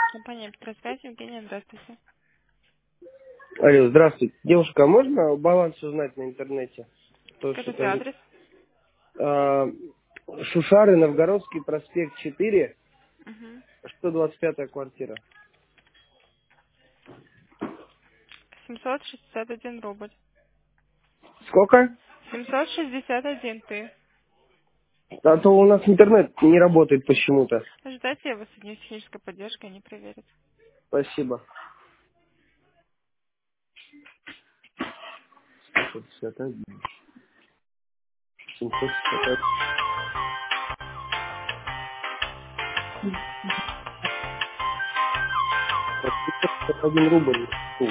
Компания Петросвязь, Евгения, здравствуйте. Алло, здравствуйте. Девушка, а можно баланс узнать на интернете? То Скажите что-то... адрес. а, Шушары, Новгородский проспект 4, Угу. 125 квартира. 761 рубль. Сколько? 761 ты. А то у нас интернет не работает почему-то. Ожидайте, я вас соединю с технической поддержкой, они проверят. Спасибо. 761. 761. 761 рубль. Фу.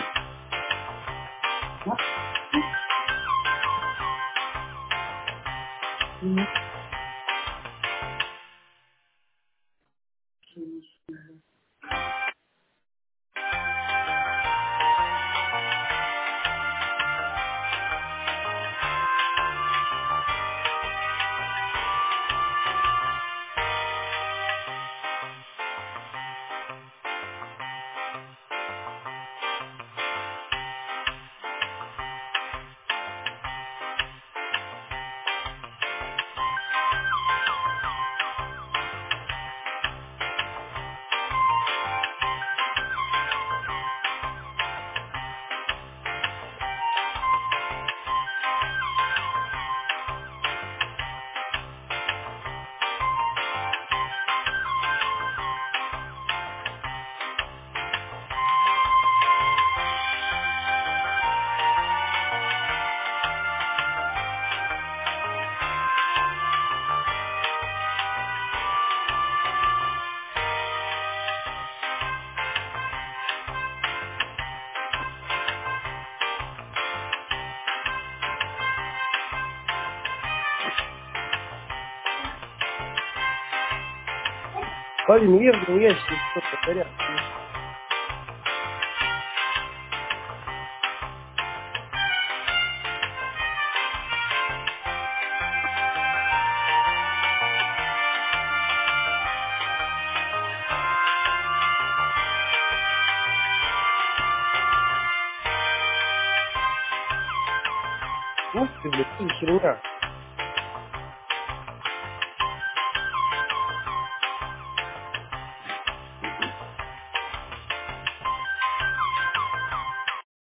Полимерный ящик, что-то горят. Ух ты, блядь, что за херня?